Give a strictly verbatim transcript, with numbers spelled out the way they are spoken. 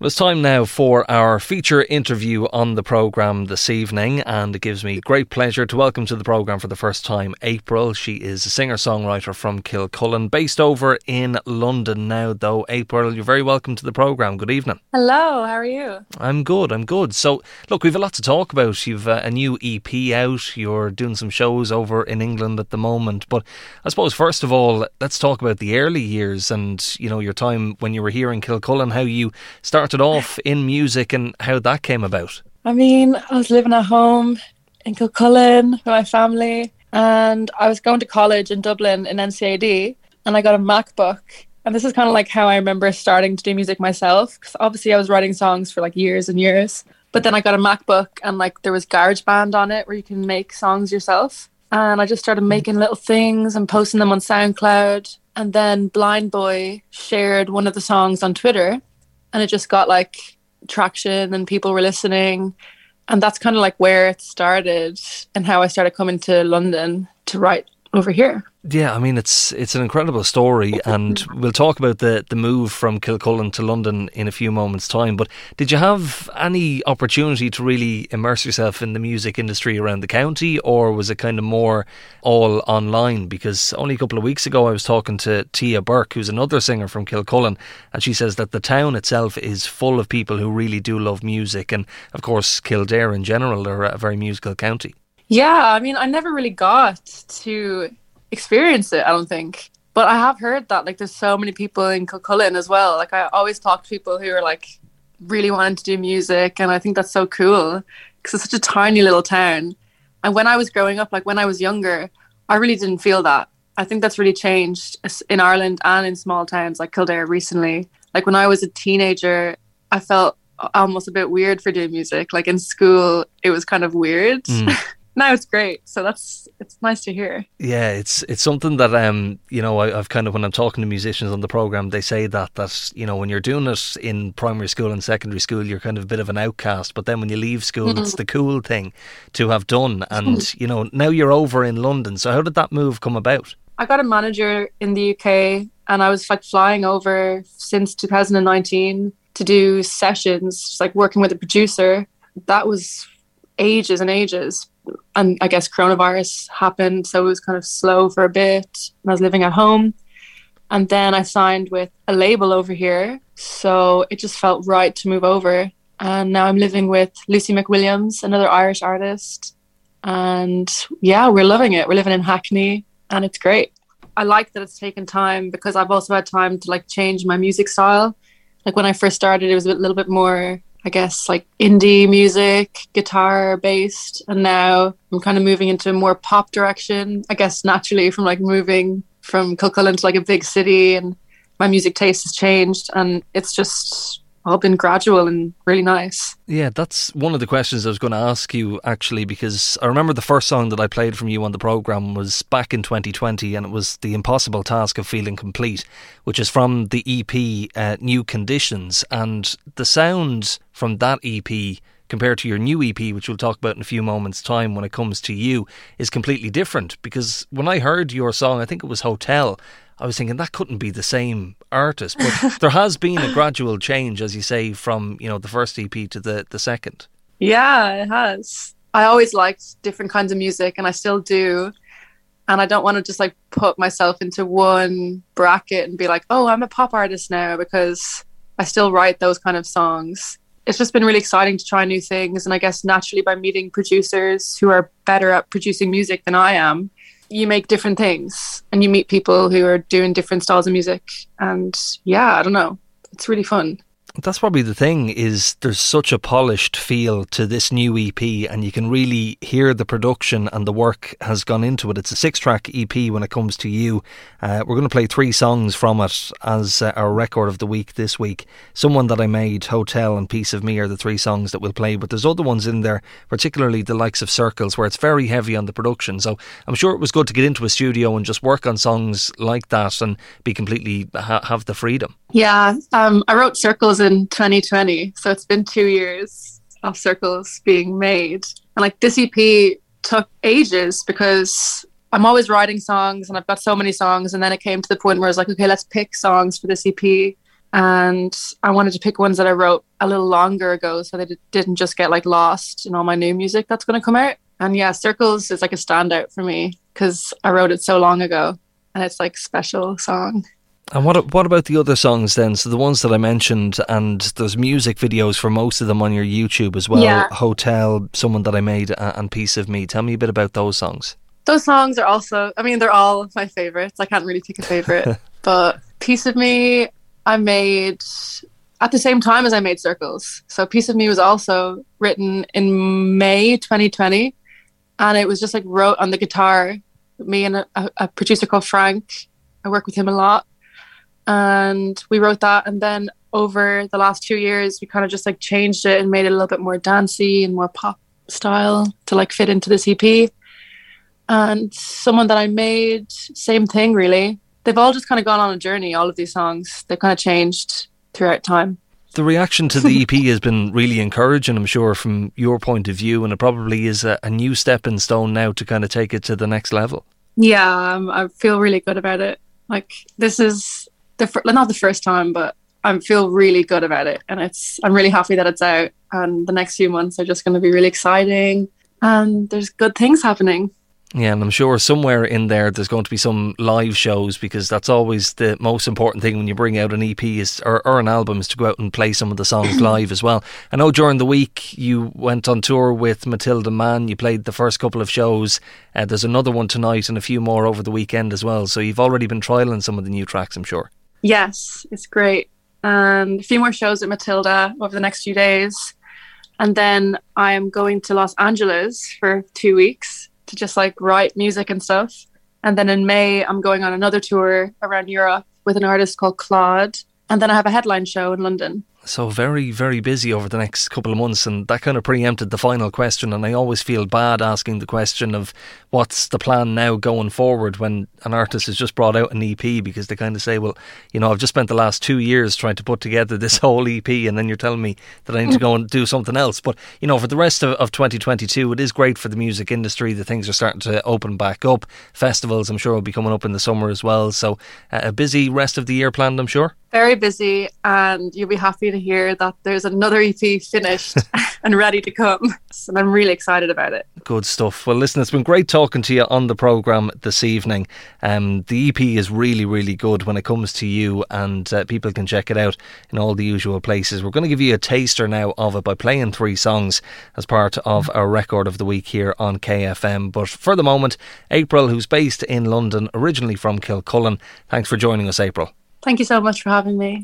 Well, it's time now for our feature interview on the programme this evening, and it gives me great pleasure to welcome to the programme for the first time April. She is a singer-songwriter from Kilcullen, based over in London now though. April, you're very welcome to the programme. Good evening. Hello, how are you? I'm good, I'm good. So, look, we've a lot to talk about. You've uh, a new E P out, you're doing some shows over in England at the moment, but I suppose first of all, let's talk about the early years and, you know, your time when you were here in Kilcullen, how you started started off in music and how that came about. I mean, I was living at home in Kilcullen with my family, and I was going to college in Dublin in N C A D, and I got a MacBook. And this is kind of like how I remember starting to do music myself, because obviously I was writing songs for like years and years. But then I got a MacBook and like there was GarageBand on it where you can make songs yourself. And I just started making little things and posting them on SoundCloud. And then Blind Boy shared one of the songs on Twitter. And it just got like traction and people were listening. And that's kind of like where it started and how I started coming to London to write over here. Yeah, I mean, it's it's an incredible story, and we'll talk about the, the move from Kilcullen to London in a few moments' time. But did you have any opportunity to really immerse yourself in the music industry around the county, or was it kind of more all online? Because only a couple of weeks ago I was talking to Tia Burke, who's another singer from Kilcullen, and she says that the town itself is full of people who really do love music, and of course Kildare in general are a very musical county. Yeah, I mean, I never really got to experience it, I don't think. But I have heard that like there's so many people in Kilcullen as well. Like I always talk to people who are like really wanting to do music, and I think that's so cool because it's such a tiny little town. And when I was growing up, like when I was younger, I really didn't feel that. I think that's really changed in Ireland and in small towns like Kildare recently. Like when I was a teenager, I felt almost a bit weird for doing music. Like in school, it was kind of weird. Mm. Now it's great, so that's it's nice to hear. Yeah, it's it's something that um you know I, I've kind of, when I'm talking to musicians on the programme, they say that that you know when you're doing it in primary school and secondary school, you're kind of a bit of an outcast, but then when you leave school, mm-hmm. it's the cool thing to have done. And you know now you're over in London, so how did that move come about? I got a manager in the U K, and I was like flying over since two thousand nineteen to do sessions, just like working with a producer. That was ages and ages. And I guess coronavirus happened, so it was kind of slow for a bit. And I was living at home. And then I signed with a label over here. So it just felt right to move over. And now I'm living with Lucy McWilliams, another Irish artist. And yeah, we're loving it. We're living in Hackney and it's great. I like that it's taken time because I've also had time to like change my music style. Like when I first started, it was a little bit more, I guess, like indie music, guitar based, and now I'm kind of moving into a more pop direction, I guess naturally from like moving from Kilcullen to like a big city, and my music taste has changed, and it's just all been gradual and really nice. Yeah, that's one of the questions I was going to ask you actually, because I remember the first song that I played from you on the programme was back in twenty twenty, and it was The Impossible Task of Feeling Complete, which is from the E P uh, New Conditions, and the sound from that E P compared to your new E P, which we'll talk about in a few moments' time when it comes to you, is completely different. Because when I heard your song, I think it was Hotel, I was thinking that couldn't be the same artist, but there has been a gradual change, as you say, from, you know, the first E P to the, the second. Yeah, it has. I always liked different kinds of music, and I still do. And I don't want to just like put myself into one bracket and be like, oh, I'm a pop artist now, because I still write those kind of songs. It's just been really exciting to try new things. And I guess naturally by meeting producers who are better at producing music than I am, you make different things and you meet people who are doing different styles of music. And yeah, I don't know. It's really fun. That's probably the thing, is there's such a polished feel to this new E P, and you can really hear the production and the work has gone into it. It's a six-track E P when it comes to you. Uh, we're going to play three songs from it as uh, our record of the week this week. Someone That I Made, Hotel and Piece of Me are the three songs that we'll play, but there's other ones in there, particularly the likes of Circles, where it's very heavy on the production. So I'm sure it was good to get into a studio and just work on songs like that and be completely, ha- have the freedom. Yeah, um, I wrote Circles in twenty twenty, so it's been two years of Circles being made. And like this E P took ages because I'm always writing songs and I've got so many songs, and then it came to the point where I was like, okay, let's pick songs for this E P. And I wanted to pick ones that I wrote a little longer ago so that it didn't just get like lost in all my new music that's going to come out. And yeah, Circles is like a standout for me because I wrote it so long ago and it's like a special song. And what what about the other songs then? So the ones that I mentioned, and there's music videos for most of them on your YouTube as well. Yeah. Hotel, Someone That I Made, and Piece of Me. Tell me a bit about those songs. Those songs are also, I mean, they're all my favorites. I can't really pick a favorite. But Piece of Me, I made at the same time as I made Circles. So Piece of Me was also written in May twenty twenty. And it was just like wrote on the guitar. Me and a, a producer called Frank. I work with him a lot. And we wrote that. And then over the last two years, we kind of just like changed it and made it a little bit more dancey and more pop style to like fit into this E P. And Someone That I Made, same thing really. They've all just kind of gone on a journey, all of these songs. They've kind of changed throughout time. The reaction to the E P has been really encouraging, I'm sure, from your point of view, and it probably is a, a new stepping stone now to kind of take it to the next level. Yeah, um, I feel really good about it. Like, this is the fir- not the first time, but I feel really good about it. And it's I'm really happy that it's out. And the next few months are just going to be really exciting. And there's good things happening. Yeah, and I'm sure somewhere in there there's going to be some live shows, because that's always the most important thing when you bring out an E P is, or, or an album, is to go out and play some of the songs live as well. I know during the week you went on tour with Matilda Mann. You played the first couple of shows. Uh, there's another one tonight and a few more over the weekend as well. So you've already been trialling some of the new tracks, I'm sure. Yes, it's great. And a few more shows at Matilda over the next few days. And then I am going to Los Angeles for two weeks. To just like write music and stuff. And then in May, I'm going on another tour around Europe with an artist called Claude. And then I have a headline show in London. So very, very busy over the next couple of months, and that kind of preempted the final question. And I always feel bad asking the question of what's the plan now going forward when an artist has just brought out an E P, because they kind of say, well, you know, I've just spent the last two years trying to put together this whole E P, and then you're telling me that I need to go and do something else. But, you know, for the rest of, of twenty twenty-two, it is great for the music industry that things are starting to open back up. Festivals, I'm sure, will be coming up in the summer as well. So uh, a busy rest of the year planned, I'm sure. Very busy, and you'll be happy to hear that there's another E P finished and ready to come. And I'm really excited about it. Good stuff. Well, listen, it's been great talking to you on the programme this evening. Um, the E P is really, really good when it comes to you, and uh, people can check it out in all the usual places. We're going to give you a taster now of it by playing three songs as part of our record of the week here on K F M. But for the moment, April, who's based in London, originally from Kilcullen. Thanks for joining us, April. Thank you so much for having me.